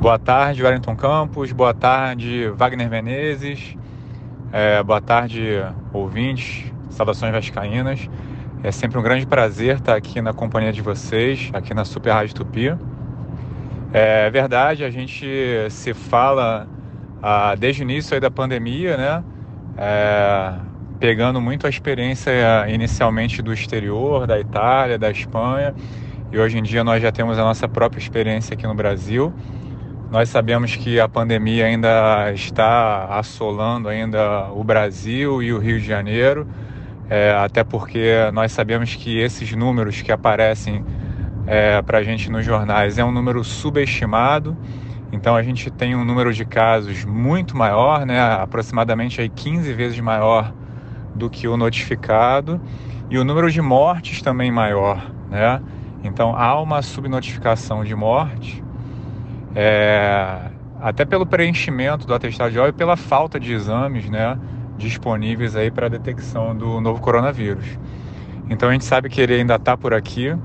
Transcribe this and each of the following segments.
Boa tarde, Wellington Campos. Boa tarde, Wagner Menezes. Boa tarde, ouvintes. Saudações vascaínas. É sempre um grande prazer estar aqui na companhia de vocês, aqui na Super Rádio Tupi. É verdade, a gente se fala desde o início aí da pandemia, né? Pegando muito a experiência inicialmente do exterior, da Itália, da Espanha. E hoje em dia nós já temos a nossa própria experiência aqui no Brasil. Nós sabemos que a pandemia ainda está assolando ainda o Brasil e o Rio de Janeiro, até porque nós sabemos que esses números que aparecem para a gente nos jornais é um número subestimado. Então a gente tem um número de casos muito maior, né, aproximadamente aí 15 vezes maior do que o notificado, e o número de mortes também maior, né? Então há uma subnotificação de morte, até pelo preenchimento do atestado de óbito e pela falta de exames, né, disponíveis aí para a detecção do novo coronavírus. Então a gente sabe que ele ainda está por aqui.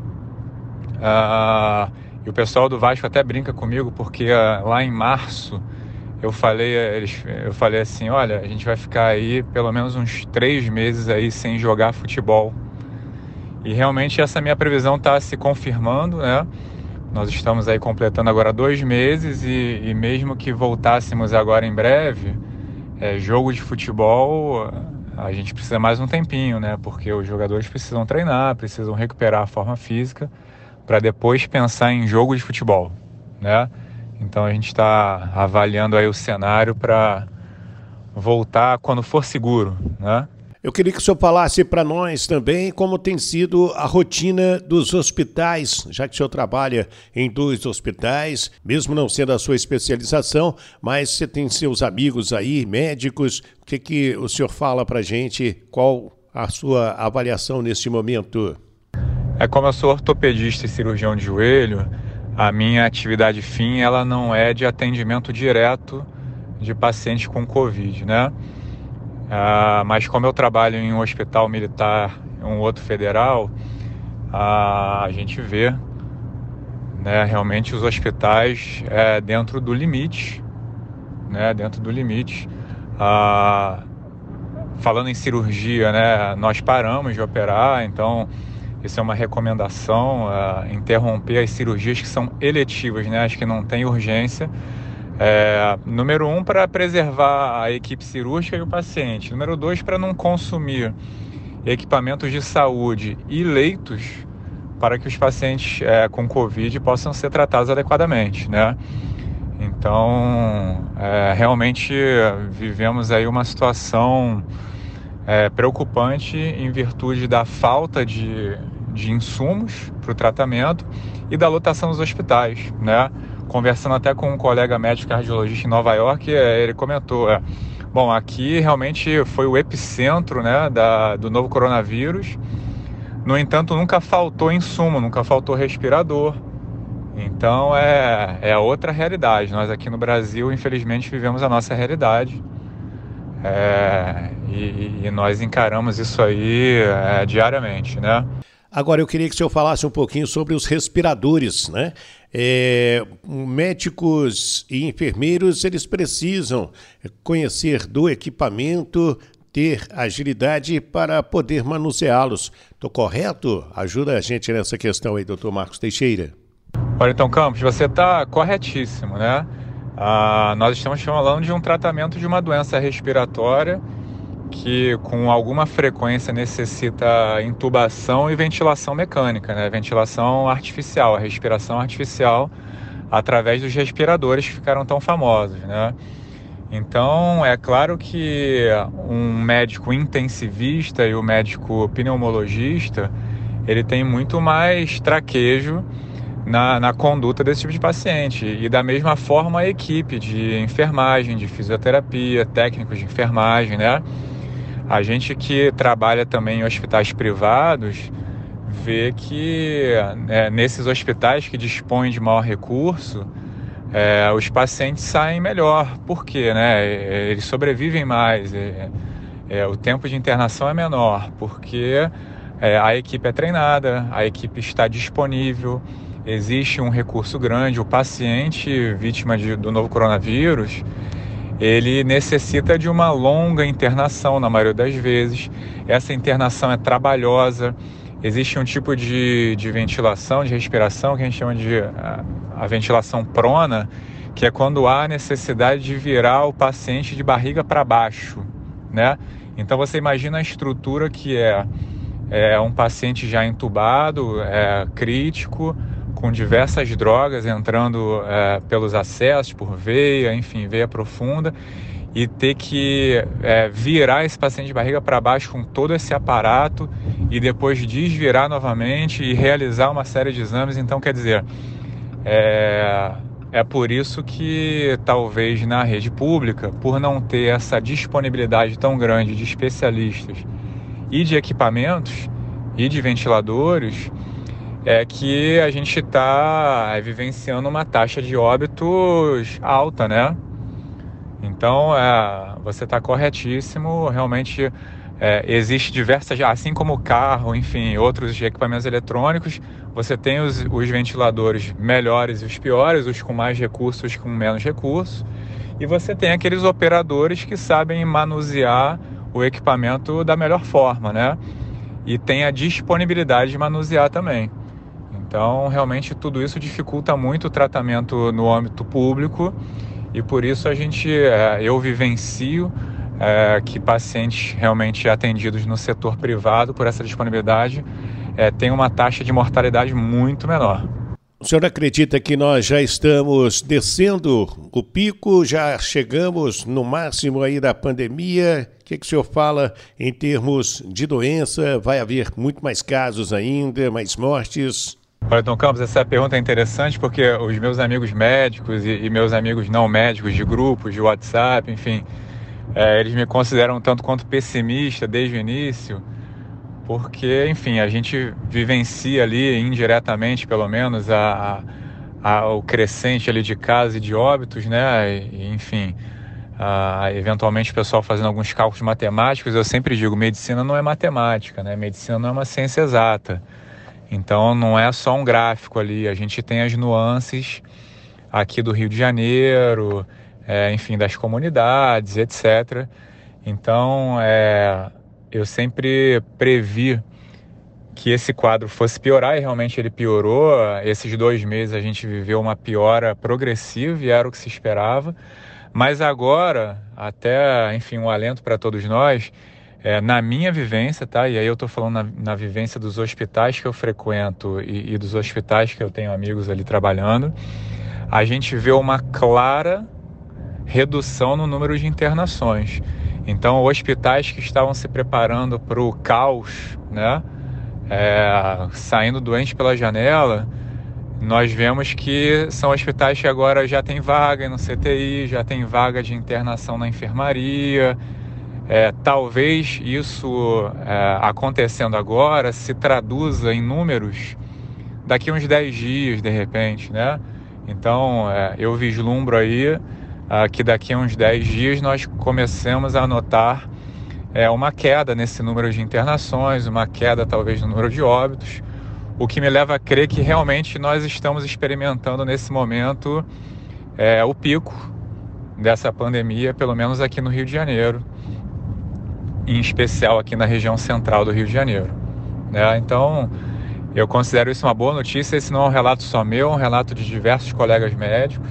E o pessoal do Vasco até brinca comigo, porque lá em março eu falei assim, olha, a gente vai ficar aí pelo menos uns 3 meses aí sem jogar futebol. E realmente essa minha previsão está se confirmando, né? Nós estamos aí completando agora 2 meses e mesmo que voltássemos agora em breve, jogo de futebol, a gente precisa mais um tempinho, né? Porque os jogadores precisam treinar, precisam recuperar a forma física para depois pensar em jogo de futebol, né? Então a gente está avaliando aí o cenário para voltar quando for seguro, né? Eu queria que o senhor falasse para nós também como tem sido a rotina dos hospitais, já que o senhor trabalha em 2 hospitais, mesmo não sendo a sua especialização, mas você tem seus amigos aí, médicos. O que o senhor fala para a gente? Qual a sua avaliação neste momento? Como eu sou ortopedista e cirurgião de joelho, a minha atividade fim ela não é de atendimento direto de pacientes com Covid, né? Mas como eu trabalho em um hospital militar, um outro federal, a gente vê, né, realmente os hospitais dentro do limite, né, dentro do limite. Falando em cirurgia, né, nós paramos de operar, então isso é uma recomendação, interromper as cirurgias que são eletivas, né, as que não têm urgência. Número 1, para preservar a equipe cirúrgica e o paciente. Número 2, para não consumir equipamentos de saúde e leitos para que os pacientes com Covid possam ser tratados adequadamente, né? Então, realmente vivemos aí uma situação preocupante em virtude da falta de insumos para o tratamento e da lotação dos hospitais, né? Conversando até com um colega médico cardiologista em Nova York, ele comentou, bom, aqui realmente foi o epicentro, né, do novo coronavírus. No entanto, nunca faltou insumo, nunca faltou respirador. Então é outra realidade. Nós aqui no Brasil, infelizmente, vivemos a nossa realidade. E nós encaramos isso aí diariamente, né? Agora, eu queria que o senhor falasse um pouquinho sobre os respiradores, né? Médicos e enfermeiros, eles precisam conhecer do equipamento, ter agilidade para poder manuseá-los. Estou correto? Ajuda a gente nessa questão aí, doutor Marcos Teixeira. Olha, então, Campos, você está corretíssimo, né? Nós estamos falando de um tratamento de uma doença respiratória que com alguma frequência necessita intubação e ventilação mecânica, né? Ventilação artificial, a respiração artificial através dos respiradores que ficaram tão famosos, né? Então, é claro que um médico intensivista e o médico pneumologista, ele tem muito mais traquejo na conduta desse tipo de paciente. E da mesma forma a equipe de enfermagem, de fisioterapia, técnicos de enfermagem, né? A gente que trabalha também em hospitais privados vê que nesses hospitais que dispõem de maior recurso, os pacientes saem melhor. Por quê? Né? Eles sobrevivem mais, o tempo de internação é menor, porque a equipe é treinada, a equipe está disponível, existe um recurso grande. O paciente vítima do novo coronavírus, ele necessita de uma longa internação, na maioria das vezes. Essa internação é trabalhosa. Existe um tipo de ventilação, de respiração, que a gente chama de a ventilação prona, que é quando há necessidade de virar o paciente de barriga para baixo, né? Então você imagina a estrutura que é um paciente já entubado, crítico, com diversas drogas entrando pelos acessos, por veia, enfim, veia profunda, e ter que virar esse paciente de barriga para baixo com todo esse aparato e depois desvirar novamente e realizar uma série de exames. Então, quer dizer, é por isso que talvez na rede pública, por não ter essa disponibilidade tão grande de especialistas e de equipamentos e de ventiladores, é que a gente está vivenciando uma taxa de óbitos alta, né? Então, você está corretíssimo, realmente existe diversas, assim como o carro, enfim, outros equipamentos eletrônicos, você tem os ventiladores melhores e os piores, os com mais recursos, os com menos recursos, e você tem aqueles operadores que sabem manusear o equipamento da melhor forma, né? E tem a disponibilidade de manusear também. Então, realmente, tudo isso dificulta muito o tratamento no âmbito público e por isso eu vivencio que pacientes realmente atendidos no setor privado, por essa disponibilidade, tem uma taxa de mortalidade muito menor. O senhor acredita que nós já estamos descendo o pico, já chegamos no máximo aí da pandemia? O que o senhor fala em termos de doença? Vai haver muito mais casos ainda, mais mortes? Olha, Tom Campos, essa pergunta é interessante porque os meus amigos médicos e meus amigos não médicos de grupos, de WhatsApp, enfim, eles me consideram tanto quanto pessimista desde o início, porque, enfim, a gente vivencia ali indiretamente, pelo menos, o crescente ali de casos e de óbitos, né? E, enfim, eventualmente o pessoal fazendo alguns cálculos matemáticos. Eu sempre digo, medicina não é matemática, né? Medicina não é uma ciência exata. Então não é só um gráfico ali, a gente tem as nuances aqui do Rio de Janeiro, enfim, das comunidades, etc. Então eu sempre previ que esse quadro fosse piorar e realmente ele piorou. Esses 2 meses a gente viveu uma piora progressiva e era o que se esperava. Mas agora, até, enfim, um alento para todos nós, na minha vivência, tá? E aí eu estou falando na vivência dos hospitais que eu frequento e dos hospitais que eu tenho amigos ali trabalhando, a gente vê uma clara redução no número de internações. Então, hospitais que estavam se preparando para o caos, né? Saindo doentes pela janela, nós vemos que são hospitais que agora já tem vaga no CTI, já tem vaga de internação na enfermaria. Talvez isso acontecendo agora se traduza em números daqui a uns 10 dias, de repente, né? Então, eu vislumbro aí que daqui a uns 10 dias nós começamos a notar uma queda nesse número de internações, uma queda talvez no número de óbitos, o que me leva a crer que realmente nós estamos experimentando nesse momento o pico dessa pandemia, pelo menos aqui no Rio de Janeiro, em especial aqui na região central do Rio de Janeiro, né? Então, eu considero isso uma boa notícia. Esse não é um relato só meu, é um relato de diversos colegas médicos.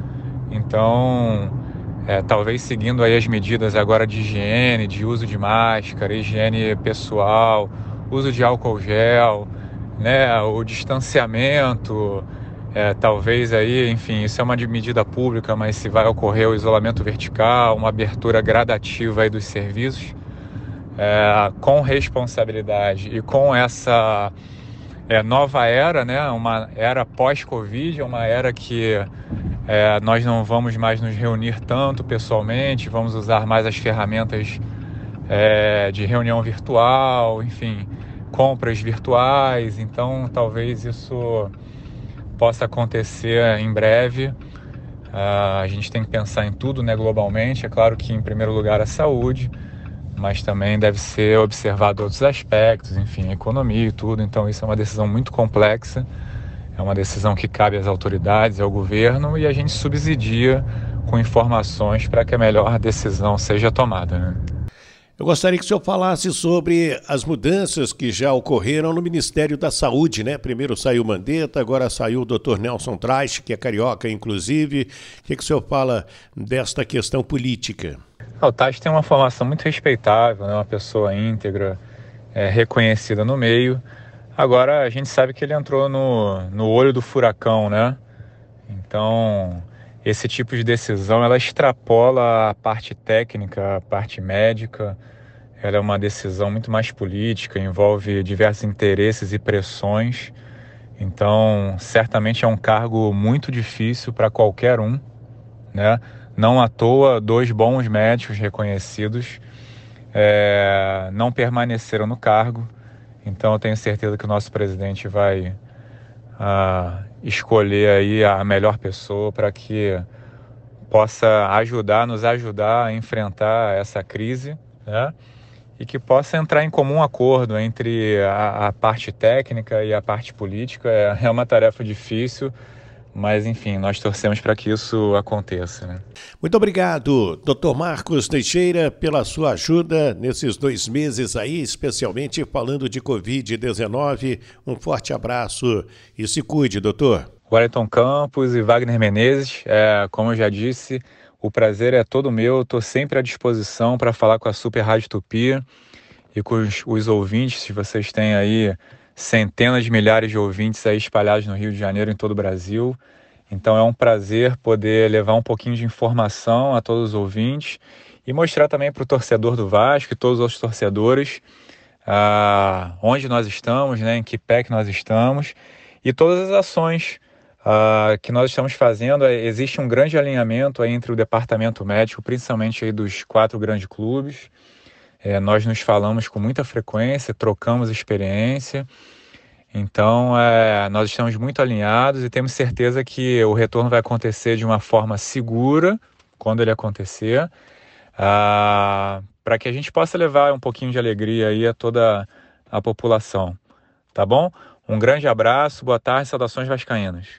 Então, talvez seguindo aí as medidas agora de higiene, de uso de máscara, higiene pessoal, uso de álcool gel, né, o distanciamento, talvez aí, enfim, isso é uma medida pública, mas se vai ocorrer o isolamento vertical, uma abertura gradativa aí dos serviços, com responsabilidade e com essa nova era, né, uma era pós-Covid, uma era que nós não vamos mais nos reunir tanto pessoalmente, vamos usar mais as ferramentas de reunião virtual, enfim, compras virtuais. Então talvez isso possa acontecer em breve. A gente tem que pensar em tudo, né, globalmente. É claro que em primeiro lugar a saúde, mas também deve ser observado outros aspectos, enfim, a economia e tudo. Então isso é uma decisão muito complexa, é É uma decisão que cabe às autoridades, ao governo, e a gente subsidia com informações para que a melhor decisão seja tomada, né? Eu gostaria que o senhor falasse sobre as mudanças que já ocorreram no Ministério da Saúde, né? Primeiro saiu o Mandetta, agora saiu o Dr. Nelson Traich, que é carioca, inclusive. O que o senhor fala desta questão política? O Traich tem uma formação muito respeitável, né? Uma pessoa íntegra, reconhecida no meio. Agora, a gente sabe que ele entrou no olho do furacão, né? Então, esse tipo de decisão, ela extrapola a parte técnica, a parte médica. Ela é uma decisão muito mais política, envolve diversos interesses e pressões. Então, certamente é um cargo muito difícil para qualquer um, né? Não à toa, 2 bons médicos reconhecidos não permaneceram no cargo. Então, eu tenho certeza que o nosso presidente vai escolher aí a melhor pessoa para que possa nos ajudar a enfrentar essa crise, né? E que possa entrar em comum acordo entre a parte técnica e a parte política. É uma tarefa difícil, mas enfim, nós torcemos para que isso aconteça, né? Muito obrigado, Dr. Marcos Teixeira, pela sua ajuda nesses 2 meses aí, especialmente falando de Covid-19. Um forte abraço e se cuide, doutor. Wellington Campos e Wagner Menezes, como eu já disse, o prazer é todo meu. Estou sempre à disposição para falar com a Super Rádio Tupi e com os ouvintes. Se vocês têm aí centenas de milhares de ouvintes aí espalhados no Rio de Janeiro, em todo o Brasil. Então é um prazer poder levar um pouquinho de informação a todos os ouvintes e mostrar também para o torcedor do Vasco e todos os outros torcedores onde nós estamos, né, em que pé que nós estamos e todas as ações que nós estamos fazendo. Existe um grande alinhamento aí entre o departamento médico, principalmente aí dos 4 grandes clubes. Nós nos falamos com muita frequência, trocamos experiência. Então, nós estamos muito alinhados e temos certeza que o retorno vai acontecer de uma forma segura, quando ele acontecer, para que a gente possa levar um pouquinho de alegria aí a toda a população. Tá bom? Um grande abraço, boa tarde, saudações vascaínas.